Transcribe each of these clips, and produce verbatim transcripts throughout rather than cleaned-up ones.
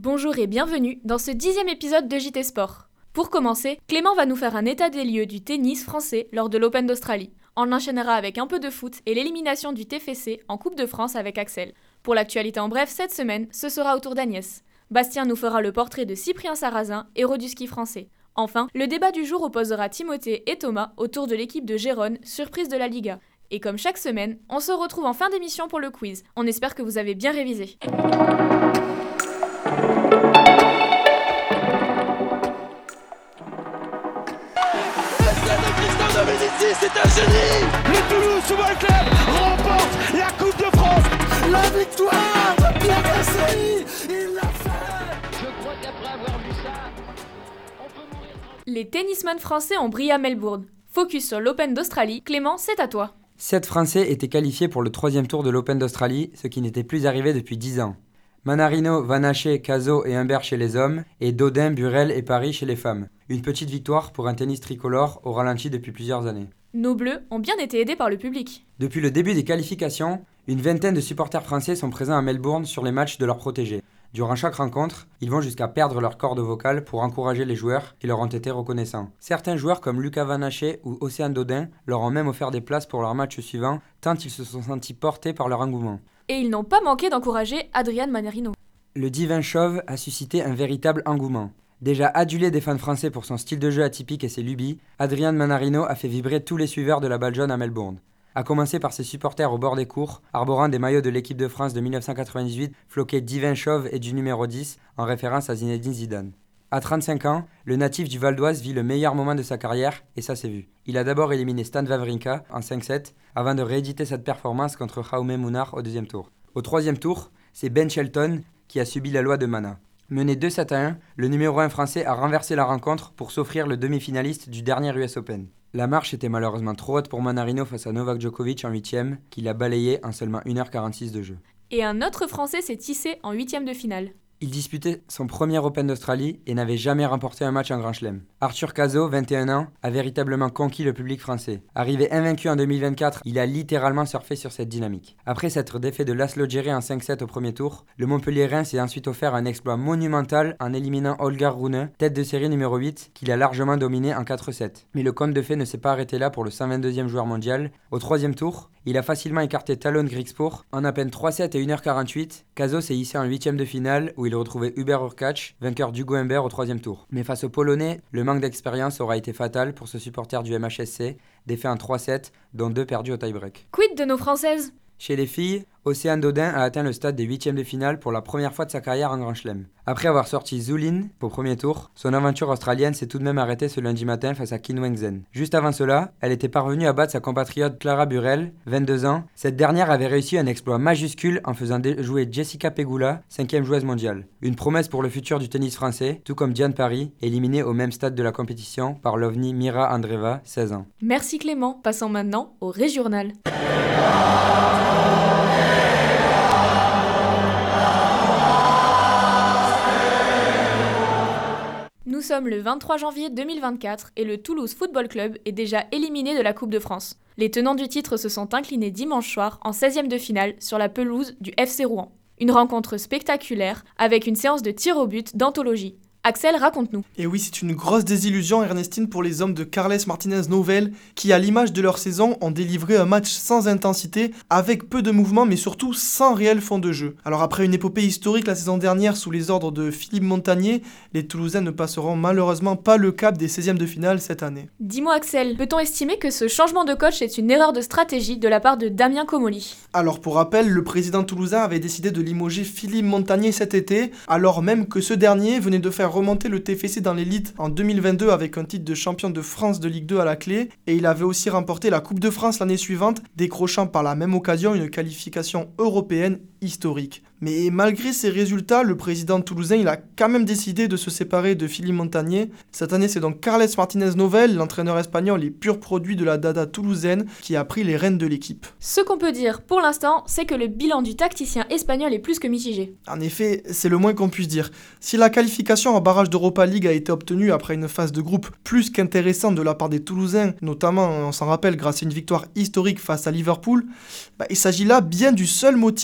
Bonjour et bienvenue dans ce dixième épisode de J T Sport. Pour commencer, Clément va nous faire un état des lieux du tennis français lors de l'Open d'Australie. On enchaînera avec un peu de foot et l'élimination du T F C en Coupe de France avec Axel. Pour l'actualité en bref, cette semaine, ce sera au tour d'Agnès. Bastien nous fera le portrait de Cyprien Sarrazin, héros du ski français. Enfin, le débat du jour opposera Timothée et Thomas autour de l'équipe de Gérone, surprise de la Liga. Et comme chaque semaine, on se retrouve en fin d'émission pour le quiz. On espère que vous avez bien révisé. C'est un génie. Le Toulouse Football Club remporte la Coupe de France. La victoire de Pierre Gasly, il l'a fait. Je crois qu'après avoir vu ça, on peut mourir. Les tennisman français ont brillé à Melbourne. Focus sur l'Open d'Australie. Clément, c'est à toi. Sept Français étaient qualifiés pour le troisième tour de l'Open d'Australie, ce qui n'était plus arrivé depuis dix ans. Mannarino, Van Hache, Cazaux et Humbert chez les hommes, et Dodin, Burel et Paris chez les femmes. Une petite victoire pour un tennis tricolore au ralenti depuis plusieurs années. Nos Bleus ont bien été aidés par le public. Depuis le début des qualifications, une vingtaine de supporters français sont présents à Melbourne sur les matchs de leurs protégés. Durant chaque rencontre, ils vont jusqu'à perdre leur corde vocale pour encourager les joueurs qui leur ont été reconnaissants. Certains joueurs comme Lucas Van Hache ou Océane Dodin leur ont même offert des places pour leur match suivant, tant ils se sont sentis portés par leur engouement. Et ils n'ont pas manqué d'encourager Adrian Mannarino. Le divin chauve a suscité un véritable engouement. Déjà adulé des fans français pour son style de jeu atypique et ses lubies, Adrian Mannarino a fait vibrer tous les suiveurs de la balle jaune à Melbourne. À commencer par ses supporters au bord des cours, arborant des maillots de l'équipe de France de dix-neuf cent quatre-vingt-dix-huit, floqués divin chauve et du numéro dix, en référence à Zinedine Zidane. À trente-cinq ans, le natif du Val d'Oise vit le meilleur moment de sa carrière, et ça s'est vu. Il a d'abord éliminé Stan Wawrinka en cinq sept, avant de rééditer cette performance contre Jaume Munar au deuxième tour. Au troisième tour, c'est Ben Shelton qui a subi la loi de Mana. Mené deux sept à un, le numéro un français a renversé la rencontre pour s'offrir le demi-finaliste du dernier U S Open. La marche était malheureusement trop haute pour Mannarino face à Novak Djokovic en huitième, qui l'a balayé en seulement une heure quarante-six de jeu. Et un autre Français s'est hissé en huitième de finale. Il disputait son premier Open d'Australie et n'avait jamais remporté un match en Grand Chelem. Arthur Cazaux, vingt et un ans, a véritablement conquis le public français. Arrivé invaincu en deux mille vingt-quatre, il a littéralement surfé sur cette dynamique. Après s'être défait de Laszlo Djere en cinq sept au premier tour, le Montpellierin s'est ensuite offert un exploit monumental en éliminant Holger Rune, tête de série numéro huit, qu'il a largement dominé en quatre sept. Mais le conte de fées ne s'est pas arrêté là pour le cent vingt-deuxième joueur mondial. Au troisième tour, il a facilement écarté Talon Griekspoor. En à peine trois sept et une heure quarante-huit, Cazaux s'est hissé en huitième de finale où il retrouvait Hubert Hurkacz, vainqueur d'Hugo Humbert au troisième tour. Mais face aux Polonais, le manque d'expérience aura été fatal pour ce supporter du M H S C, défait en trois sept, dont deux perdus au tie-break. Quid de nos Françaises ? Chez les filles, Océane Dodin a atteint le stade des huitièmes de finale pour la première fois de sa carrière en Grand Chelem. Après avoir sorti Zulin au premier tour, son aventure australienne s'est tout de même arrêtée ce lundi matin face à Qin Wenzhen. Juste avant cela, elle était parvenue à battre sa compatriote Clara Burel, vingt-deux ans. Cette dernière avait réussi un exploit majuscule en faisant jouer Jessica Pegula, cinquième joueuse mondiale. Une promesse pour le futur du tennis français, tout comme Diane Paris, éliminée au même stade de la compétition par l'ovni Mira Andreeva, seize ans. Merci Clément, passons maintenant au Régional. Nous sommes le vingt-trois janvier deux mille vingt-quatre et le Toulouse Football Club est déjà éliminé de la Coupe de France. Les tenants du titre se sont inclinés dimanche soir en seizième de finale sur la pelouse du F C Rouen. Une rencontre spectaculaire avec une séance de tir au but d'anthologie. Axel, raconte-nous. Et oui, c'est une grosse désillusion, Ernestine, pour les hommes de Carles Martínez Novel, qui, à l'image de leur saison, ont délivré un match sans intensité, avec peu de mouvements, mais surtout sans réel fond de jeu. Alors après une épopée historique la saison dernière sous les ordres de Philippe Montagnier, les Toulousains ne passeront malheureusement pas le cap des seizièmes de finale cette année. Dis-moi Axel, peut-on estimer que ce changement de coach est une erreur de stratégie de la part de Damien Comolli ? Alors pour rappel, le président toulousain avait décidé de limoger Philippe Montagnier cet été, alors même que ce dernier venait de faire remonter le T F C dans l'élite en deux mille vingt-deux avec un titre de champion de France de Ligue deux à la clé, et il avait aussi remporté la Coupe de France l'année suivante, décrochant par la même occasion une qualification européenne historique. Mais malgré ces résultats, le président toulousain il a quand même décidé de se séparer de Philippe Montagnier. Cette année, c'est donc Carles Martínez Novel, l'entraîneur espagnol et pur produit de la dada toulousaine, qui a pris les rênes de l'équipe. Ce qu'on peut dire pour l'instant, c'est que le bilan du tacticien espagnol est plus que mitigé. En effet, c'est le moins qu'on puisse dire. Si la qualification en barrage d'Europa League a été obtenue après une phase de groupe plus qu'intéressante de la part des Toulousains, notamment, on s'en rappelle, grâce à une victoire historique face à Liverpool, bah, il s'agit là bien du seul motif de satisfaction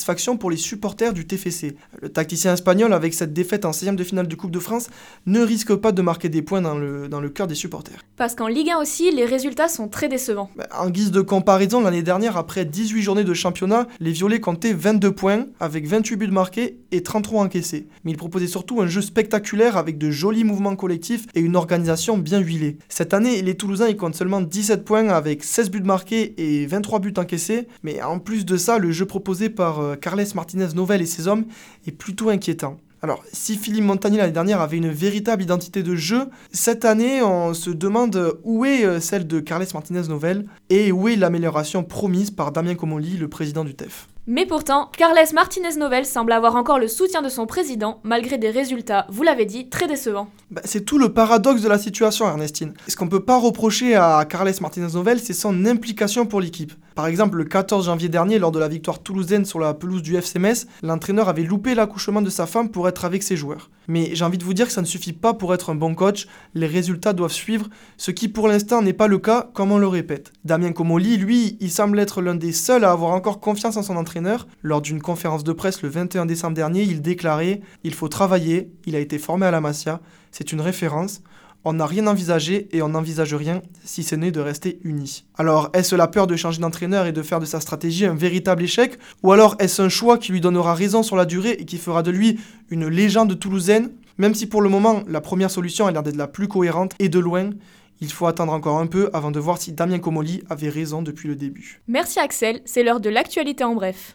satisfaction pour les supporters du T F C. Le tacticien espagnol, avec cette défaite en seizième de finale de Coupe de France, ne risque pas de marquer des points dans le, dans le cœur des supporters. Parce qu'en Ligue un aussi, les résultats sont très décevants. En guise de comparaison, l'année dernière, après dix-huit journées de championnat, les Violets comptaient vingt-deux points, avec vingt-huit buts marqués et trente-trois encaissés. Mais ils proposaient surtout un jeu spectaculaire avec de jolis mouvements collectifs et une organisation bien huilée. Cette année, les Toulousains ils comptent seulement dix-sept points avec seize buts marqués et vingt-trois buts encaissés. Mais en plus de ça, le jeu proposé par euh, Carles Martinez-Novel et ses hommes est plutôt inquiétant. Alors, si Philippe Montagny l'année dernière avait une véritable identité de jeu, cette année, on se demande où est celle de Carles Martinez-Novel et où est l'amélioration promise par Damien Comolli, le président du T E F. Mais pourtant, Carles Martinez-Novel semble avoir encore le soutien de son président, malgré des résultats, vous l'avez dit, très décevants. Bah, c'est tout le paradoxe de la situation, Ernestine. Ce qu'on peut pas reprocher à Carles Martinez-Novel, c'est son implication pour l'équipe. Par exemple, le quatorze janvier dernier, lors de la victoire toulousaine sur la pelouse du F C Metz, l'entraîneur avait loupé l'accouchement de sa femme pour être avec ses joueurs. Mais j'ai envie de vous dire que ça ne suffit pas pour être un bon coach, les résultats doivent suivre, ce qui pour l'instant n'est pas le cas, comme on le répète. Damien Comolli, lui, il semble être l'un des seuls à avoir encore confiance en son entraîneur. Lors d'une conférence de presse le vingt et un décembre dernier, il déclarait « Il faut travailler, il a été formé à la Masia, c'est une référence. On n'a rien envisagé et on n'envisage rien si ce n'est de rester unis. » Alors, est-ce la peur de changer d'entraîneur et de faire de sa stratégie un véritable échec? Ou alors est-ce un choix qui lui donnera raison sur la durée et qui fera de lui une légende toulousaine? Même si pour le moment, la première solution a l'air d'être la plus cohérente et de loin, il faut attendre encore un peu avant de voir si Damien Comolli avait raison depuis le début. Merci Axel, c'est l'heure de l'actualité en bref.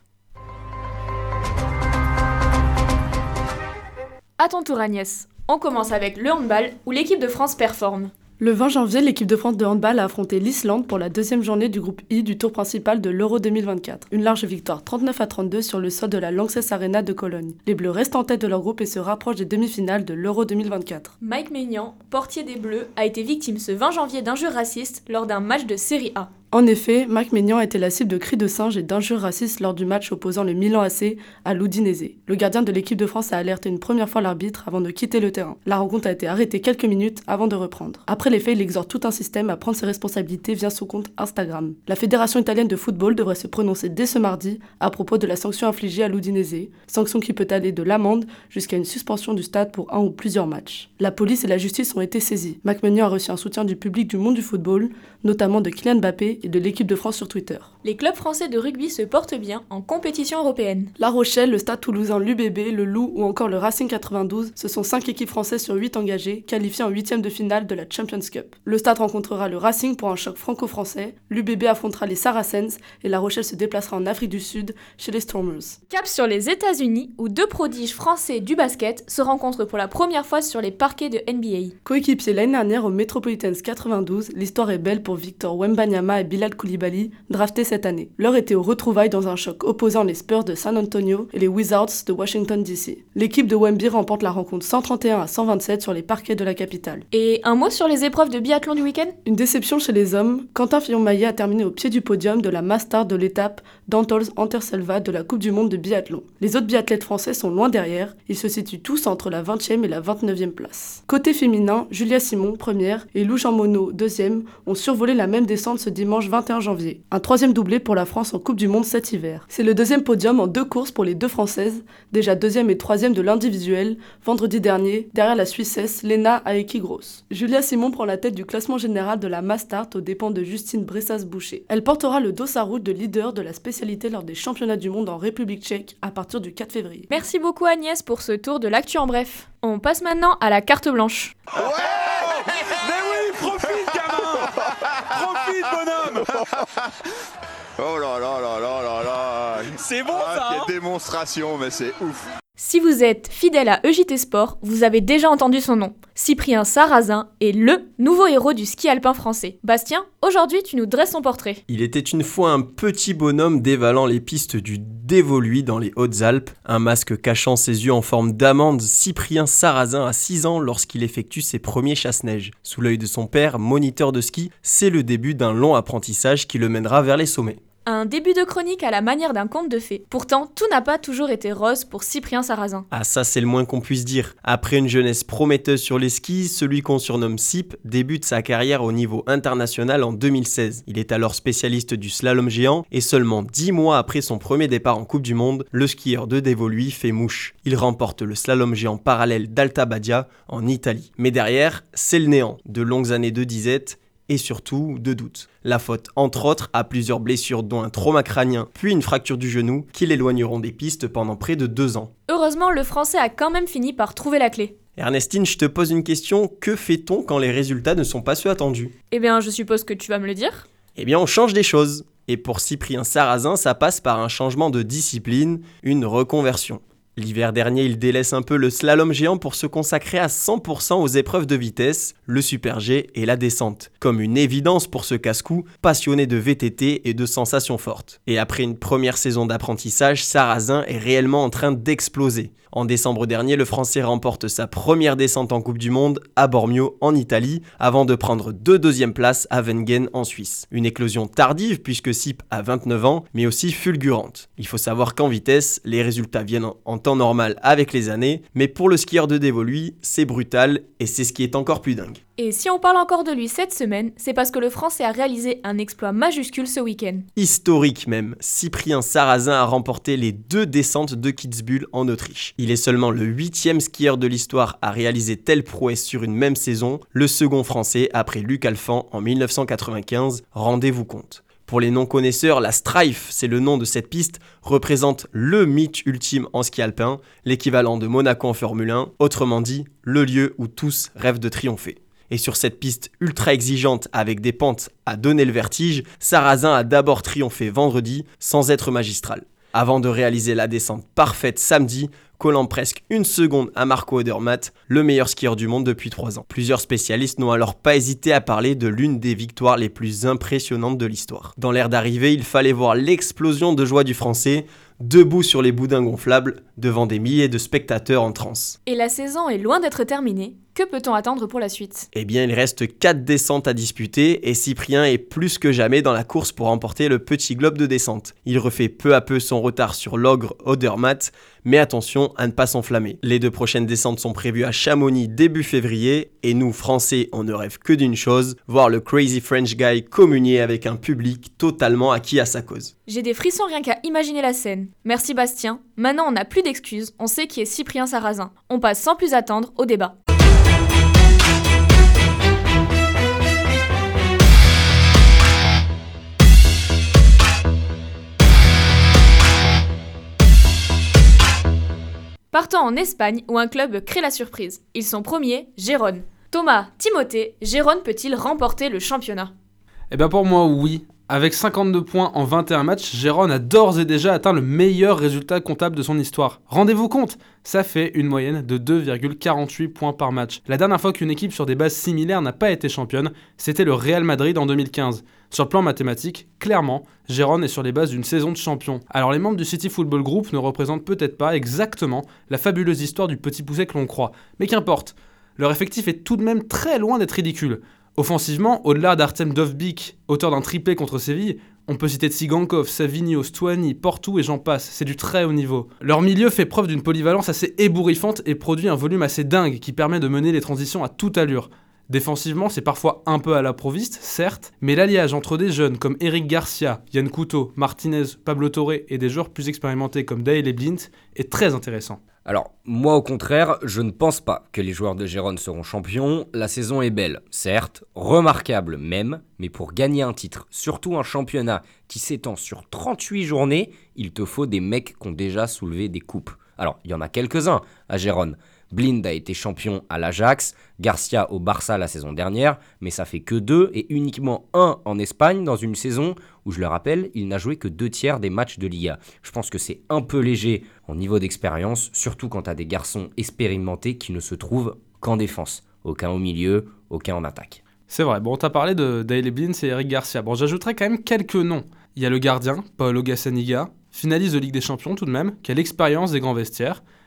À ton tour Agnès, on commence avec le handball où l'équipe de France performe. Le vingt janvier, l'équipe de France de handball a affronté l'Islande pour la deuxième journée du groupe I du tour principal de l'Euro deux mille vingt-quatre. Une large victoire trente-neuf à trente-deux sur le sol de la Lanxess Arena de Cologne. Les Bleus restent en tête de leur groupe et se rapprochent des demi-finales de l'Euro deux mille vingt-quatre. Mike Maignan, portier des Bleus, a été victime ce vingt janvier d'injures racistes lors d'un match de Série A. En effet, Mike Maignan a été la cible de cris de singe et d'injures racistes lors du match opposant le Milan A C à l'Udinese. Le gardien de l'équipe de France a alerté une première fois l'arbitre avant de quitter le terrain. La rencontre a été arrêtée quelques minutes avant de reprendre. Après les faits, il exhorte tout un système à prendre ses responsabilités via son compte Instagram. La Fédération italienne de football devrait se prononcer dès ce mardi à propos de la sanction infligée à l'Udinese, sanction qui peut aller de l'amende jusqu'à une suspension du stade pour un ou plusieurs matchs. La police et la justice ont été saisies. Mike Maignan a reçu un soutien du public du monde du football, notamment de Kylian Mbappé et de l'équipe de France sur Twitter. Les clubs français de rugby se portent bien en compétition européenne. La Rochelle, le Stade Toulousain, l'U B B, le Loup ou encore le Racing quatre-vingt-douze, ce sont cinq équipes françaises sur huit engagées, qualifiées en huitième de finale de la Champions Cup. Le Stade rencontrera le Racing pour un choc franco-français, l'U B B affrontera les Saracens et La Rochelle se déplacera en Afrique du Sud chez les Stormers. Cap sur les États-Unis où deux prodiges français du basket se rencontrent pour la première fois sur les parquets de N B A. Coéquipiers l'année dernière au Metropolitans quatre-vingt-douze, l'histoire est belle pour Victor Wembanyama et Bilal Coulibaly, draftés cette année. L'heure était aux retrouvailles dans un choc opposant les Spurs de San Antonio et les Wizards de Washington D C. L'équipe de Wemby remporte la rencontre cent trente et un à cent vingt-sept sur les parquets de la capitale. Et un mot sur les épreuves de biathlon du week-end ? Une déception chez les hommes, Quentin Fillon-Maillet a terminé au pied du podium de la Mastart de l'étape d'Antols-Anterselva de la Coupe du Monde de biathlon. Les autres biathlètes français sont loin derrière, ils se situent tous entre la vingtième et la vingt-neuvième place. Côté féminin, Julia Simon, première, et Lou Jean Monod, deuxième, ont survolé la même descente ce dimanche vingt et un janvier. Un troisième doublé pour la France en Coupe du Monde cet hiver. C'est le deuxième podium en deux courses pour les deux Françaises, déjà deuxième et troisième de l'individuel, vendredi dernier, derrière la Suissesse Lena Aeki-Gross. Julia Simon prend la tête du classement général de la Mastart aux dépens de Justine Bressas-Boucher. Elle portera le dos à route de leader de la spécialité lors des championnats du monde en République tchèque à partir du quatre février. Merci beaucoup Agnès pour ce tour de l'actu en bref. On passe maintenant à la carte blanche. Ouais. Mais oui, profite gamin. Profite bonhomme. Oh là là là là là là. C'est bon ah, ça hein. Quelle démonstration, mais c'est ouf. Si vous êtes fidèle à E J T Sport, vous avez déjà entendu son nom. Cyprien Sarrazin est LE nouveau héros du ski alpin français. Bastien, aujourd'hui tu nous dresses son portrait. Il était une fois un petit bonhomme dévalant les pistes du Dévoluy dans les Hautes-Alpes. Un masque cachant ses yeux en forme d'amande, Cyprien Sarrazin a six ans lorsqu'il effectue ses premiers chasse-neige. Sous l'œil de son père, moniteur de ski, c'est le début d'un long apprentissage qui le mènera vers les sommets. Un début de chronique à la manière d'un conte de fées. Pourtant, tout n'a pas toujours été rose pour Cyprien Sarrazin. Ah ça c'est le moins qu'on puisse dire. Après une jeunesse prometteuse sur les skis, celui qu'on surnomme Sip débute sa carrière au niveau international en deux mille seize. Il est alors spécialiste du slalom géant et seulement dix mois après son premier départ en Coupe du Monde, le skieur de Dévoluy fait mouche. Il remporte le slalom géant parallèle d'Alta Badia en Italie. Mais derrière, c'est le néant. De longues années de disette et surtout de doute. La faute, entre autres, à plusieurs blessures dont un trauma crânien puis une fracture du genou qui l'éloigneront des pistes pendant près de deux ans. Heureusement, le Français a quand même fini par trouver la clé. Ernestine, je te pose une question, que fait-on quand les résultats ne sont pas ceux attendus ? Eh bien, je suppose que tu vas me le dire. Eh bien, on change des choses. Et pour Cyprien Sarrazin, ça passe par un changement de discipline, une reconversion. L'hiver dernier, il délaisse un peu le slalom géant pour se consacrer à cent pour cent aux épreuves de vitesse, le super G et la descente. Comme une évidence pour ce casse-cou, passionné de V T T et de sensations fortes. Et après une première saison d'apprentissage, Sarrazin est réellement en train d'exploser. En décembre dernier, le Français remporte sa première descente en Coupe du Monde à Bormio, en Italie, avant de prendre deux deuxièmes places à Wengen, en Suisse. Une éclosion tardive puisque Sip a vingt-neuf ans, mais aussi fulgurante. Il faut savoir qu'en vitesse, les résultats viennent en temps normal avec les années, mais pour le skieur de Dévoluy, c'est brutal et c'est ce qui est encore plus dingue. Et si on parle encore de lui cette semaine, c'est parce que le Français a réalisé un exploit majuscule ce week-end. Historique même, Cyprien Sarrazin a remporté les deux descentes de Kitzbühel en Autriche. Il est seulement le huitième skieur de l'histoire à réaliser telle prouesse sur une même saison, le second français après Luc Alphand en mille neuf cent quatre-vingt-quinze, rendez-vous compte. Pour les non-connaisseurs, la Strife, c'est le nom de cette piste, représente le mythe ultime en ski alpin, l'équivalent de Monaco en Formule un, autrement dit, le lieu où tous rêvent de triompher. Et sur cette piste ultra exigeante avec des pentes à donner le vertige, Sarrazin a d'abord triomphé vendredi sans être magistral. Avant de réaliser la descente parfaite samedi, collant presque une seconde à Marco Odermatt, le meilleur skieur du monde depuis trois ans. Plusieurs spécialistes n'ont alors pas hésité à parler de l'une des victoires les plus impressionnantes de l'histoire. Dans l'air d'arrivée, il fallait voir l'explosion de joie du Français, debout sur les boudins gonflables, devant des milliers de spectateurs en transe. Et la saison est loin d'être terminée. Que peut-on attendre pour la suite ? Eh bien, il reste quatre descentes à disputer et Cyprien est plus que jamais dans la course pour remporter le petit globe de descente. Il refait peu à peu son retard sur l'ogre Odermatt, mais attention à ne pas s'enflammer. Les deux prochaines descentes sont prévues à Chamonix début février et nous, Français, on ne rêve que d'une chose, voir le Crazy French Guy communier avec un public totalement acquis à sa cause. J'ai des frissons rien qu'à imaginer la scène. Merci Bastien. Maintenant, on n'a plus d'excuses, on sait qui est Cyprien Sarrazin. On passe sans plus attendre au débat. Partons en Espagne où un club crée la surprise. Ils sont premiers, Gérone. Thomas, Timothée, Gérone peut-il remporter le championnat ? Eh bien pour moi oui. Avec cinquante-deux points en vingt et un matchs, Gérone a d'ores et déjà atteint le meilleur résultat comptable de son histoire. Rendez-vous compte, ça fait une moyenne de deux virgule quarante-huit points par match. La dernière fois qu'une équipe sur des bases similaires n'a pas été championne, c'était le Real Madrid en deux mille quinze. Sur le plan mathématique, clairement, Gérone est sur les bases d'une saison de champion. Alors les membres du City Football Group ne représentent peut-être pas exactement la fabuleuse histoire du petit poucet que l'on croit, mais qu'importe, leur effectif est tout de même très loin d'être ridicule. Offensivement, au-delà d'Artem Dovbyk, auteur d'un triplé contre Séville, on peut citer Tsigankov, Savigno, Stuani, Portou et j'en passe, c'est du très haut niveau. Leur milieu fait preuve d'une polyvalence assez ébouriffante et produit un volume assez dingue qui permet de mener les transitions à toute allure. Défensivement, c'est parfois un peu à l'improviste, certes, mais l'alliage entre des jeunes comme Eric Garcia, Yann Couto, Martinez, Pablo Torre et des joueurs plus expérimentés comme Daley Blind est très intéressant. Alors, moi au contraire, je ne pense pas que les joueurs de Gérone seront champions. La saison est belle, certes, remarquable même, mais pour gagner un titre, surtout un championnat qui s'étend sur trente-huit journées, il te faut des mecs qui ont déjà soulevé des coupes. Alors, il y en a quelques-uns à Gérone. Blind a été champion à l'Ajax, Garcia au Barça la saison dernière, mais ça fait que deux et uniquement un en Espagne dans une saison où, je le rappelle, il n'a joué que deux tiers des matchs de Liga. Je pense que c'est un peu léger en niveau d'expérience, surtout quand t'as des garçons expérimentés qui ne se trouvent qu'en défense. Aucun au milieu, aucun en attaque. C'est vrai, bon t'as parlé de Daley Blind et Eric Garcia. Bon j'ajouterais quand même quelques noms. Il y a le gardien, Paolo Gazzaniga, finaliste de Ligue des Champions tout de même, qui a l'expérience des grands vestiaires.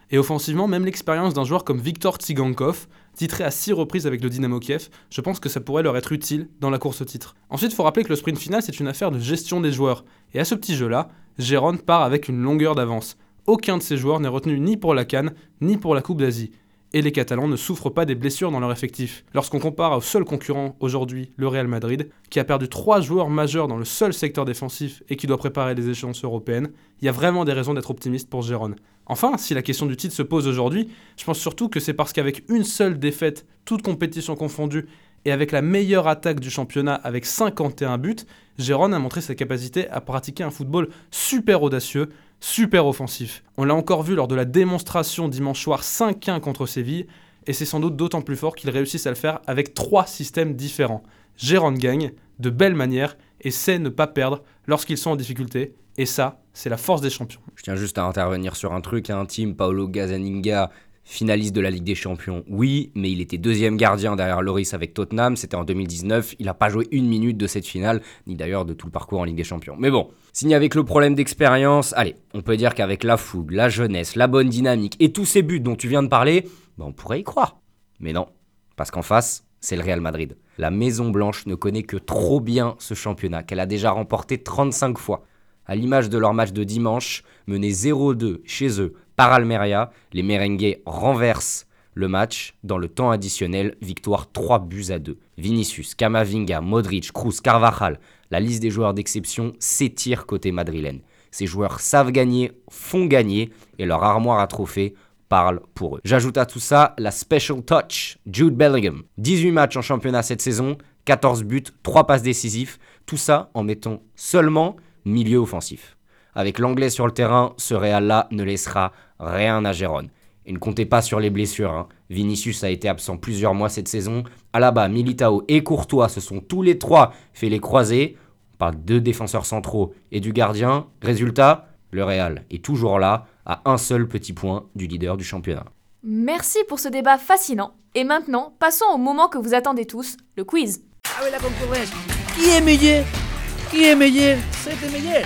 Et offensivement, même l'expérience d'un joueur comme Viktor Tsigankov, titré à six reprises avec le Dynamo Kiev, je pense que ça pourrait leur être utile dans la course au titre. Ensuite, il faut rappeler que le sprint final, c'est une affaire de gestion des joueurs. Et à ce petit jeu-là, Gérone part avec une longueur d'avance. Aucun de ces joueurs n'est retenu ni pour la CAN, ni pour la Coupe d'Asie. Et les Catalans ne souffrent pas des blessures dans leur effectif. Lorsqu'on compare au seul concurrent aujourd'hui, le Real Madrid, qui a perdu trois joueurs majeurs dans le seul secteur défensif et qui doit préparer les échéances européennes, il y a vraiment des raisons d'être optimiste pour Gérone. Enfin, si la question du titre se pose aujourd'hui, je pense surtout que c'est parce qu'avec une seule défaite, toute compétition confondue, et avec la meilleure attaque du championnat avec cinquante et un buts, Gérone a montré sa capacité à pratiquer un football super audacieux, super offensif. On l'a encore vu lors de la démonstration dimanche soir cinq un contre Séville, et c'est sans doute d'autant plus fort qu'ils réussissent à le faire avec trois systèmes différents. Gérone gagne, de belle manière, et sait ne pas perdre lorsqu'ils sont en difficulté, et ça, c'est la force des champions. Je tiens juste à intervenir sur un truc, un team, Paulo Gazzaniga, finaliste de la Ligue des Champions, oui, mais il était deuxième gardien derrière Lloris avec Tottenham, c'était en deux mille dix-neuf, il n'a pas joué une minute de cette finale, ni d'ailleurs de tout le parcours en Ligue des Champions. Mais bon, s'il n'y avait que le problème d'expérience, allez, on peut dire qu'avec la fougue, la jeunesse, la bonne dynamique et tous ces buts dont tu viens de parler, ben on pourrait y croire. Mais non, parce qu'en face, c'est le Real Madrid. La Maison Blanche ne connaît que trop bien ce championnat, qu'elle a déjà remporté trente-cinq fois. À l'image de leur match de dimanche, mené zéro deux chez eux par Almeria, les merengues renversent le match dans le temps additionnel, victoire trois buts à deux. Vinicius, Camavinga, Modric, Kroos, Carvajal, la liste des joueurs d'exception s'étire côté madrilène. Ces joueurs savent gagner, font gagner et leur armoire à trophées parle pour eux. J'ajoute à tout ça la special touch, Jude Bellingham. dix-huit matchs en championnat cette saison, quatorze buts, trois passes décisives, tout ça en mettant seulement milieu offensif. Avec l'anglais sur le terrain, ce Real-là ne laissera rien à Gérone. Et ne comptez pas sur les blessures. Hein. Vinicius a été absent plusieurs mois cette saison. Alaba, Militao et Courtois se sont tous les trois fait les croisés. On parle de deux défenseurs centraux et du gardien. Résultat, le Real est toujours là, à un seul petit point du leader du championnat. Merci pour ce débat fascinant. Et maintenant, passons au moment que vous attendez tous, le quiz. Ah oui, la concurrence. Qui est meilleur? Qui est meilleur? C'est le meilleur.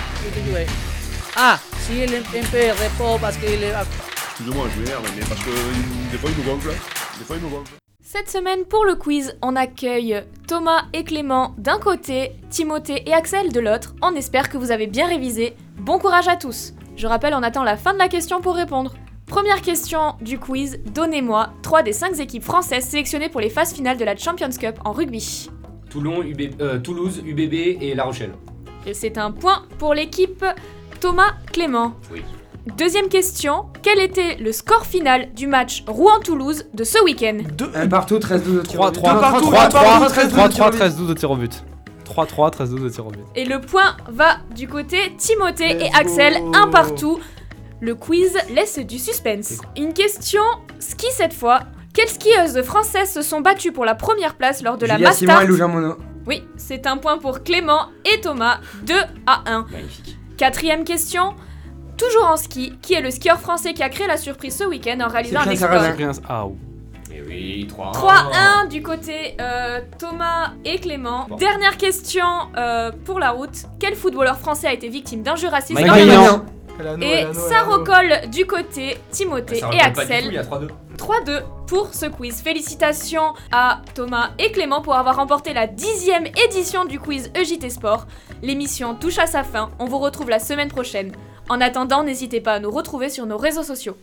Ah, si il est un peu repos parce qu'il est... Excusez-moi, je m'énerve, mais parce que des fois il me gonfle. Des fois il me gonfle. Cette semaine, pour le quiz, on accueille Thomas et Clément d'un côté, Timothée et Axel de l'autre. On espère que vous avez bien révisé. Bon courage à tous. Je rappelle, on attend la fin de la question pour répondre. Première question du quiz, donnez-moi trois des cinq équipes françaises sélectionnées pour les phases finales de la Champions Cup en rugby. Toulon, U B, euh, Toulouse, U B B et La Rochelle. Et c'est un point pour l'équipe Thomas Clément. Oui. Deuxième question, quel était le score final du match Rouen-Toulouse de ce week-end? un partout, treize douze au tir au but. trois trois treize douze au tir au but. trois trois treize douze au tir au but. Et le point va du côté Timothée Let's et Axel, go. un partout. Le quiz laisse du suspense. Une question ski cette fois. Quelles skieuses françaises se sont battues pour la première place lors de la Julia Simon Mastart? et Lou Jean Monod. Oui, c'est un point pour Clément et Thomas, deux à un. Magnifique. Quatrième question. Toujours en ski, qui est le skieur français qui a créé la surprise ce week-end en réalisant un Cyprien exploit? Sarrazin. Cyprien- Ah, oh. Et oui, trois un. trois un du côté euh, Thomas et Clément. Bon. Dernière question euh, pour la route. Quel footballeur français a été victime d'injures racistes Mike dans Maignan. le match? Maignan. Elano, Et Elano, ça Elano. recolle du côté Timothée Ça et recule pas du tout, Axel. il y a trois deux. trois deux pour ce quiz. Félicitations à Thomas et Clément pour avoir remporté la dixième édition du quiz E J T Sport. L'émission touche à sa fin. On vous retrouve la semaine prochaine. En attendant, n'hésitez pas à nous retrouver sur nos réseaux sociaux.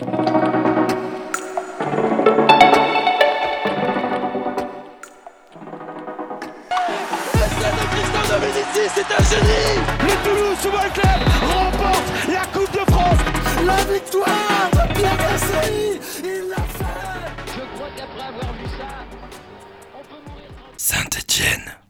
Christophe Dominici, c'est un génie. Le Toulouse Football Club remporte la Coupe de France. La victoire de Pierre Gasly, il l'a fait. Je crois qu'après avoir vu ça, on peut mourir tranquille. Saint-Étienne.